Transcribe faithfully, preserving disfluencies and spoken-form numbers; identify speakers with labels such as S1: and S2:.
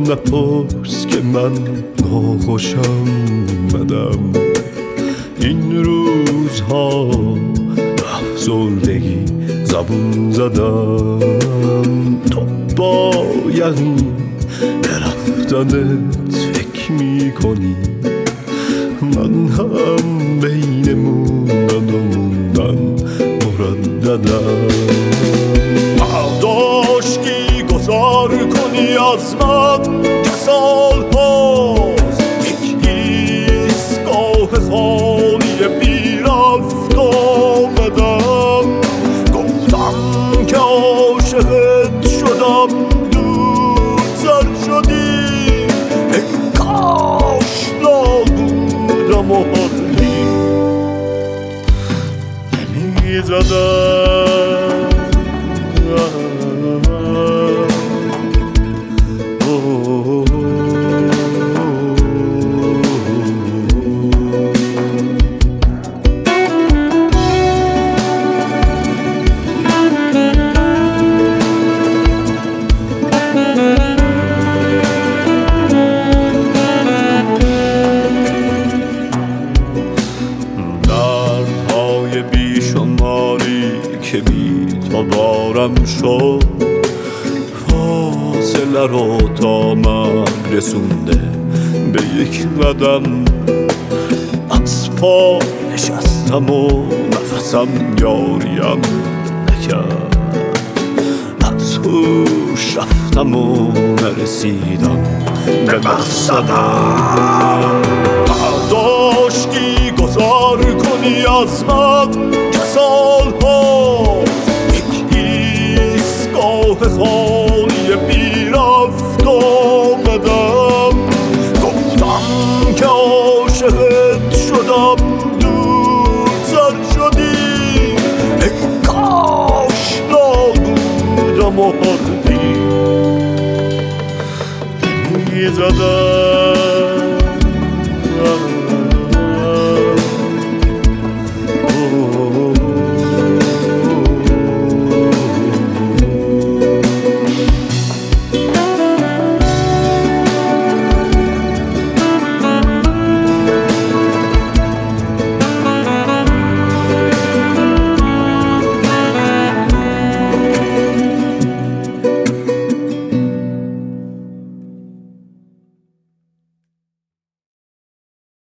S1: نپرس که من ناخوشم بدم. این روزها افسردگی زبون زدم. تو باید به رفتنت فکر میکنی، من هم بین موندن و موندن مرددم. برداشتی گذار کنی از من که سال هاست یک ایستگاه خالی بی رفت آمدم. گفتم که عاشقت شدم، دوزر شدی، ای کاش نبودم و حالی نمیزدم. که بی تا بارم شد، فاصله رو تا من رسونده به یک قدم. از پا نشستم و نفسم یاریم نکرد، از هوش رفتم و نرسیدم به مقصدم. برداشتی گذار کنی از من که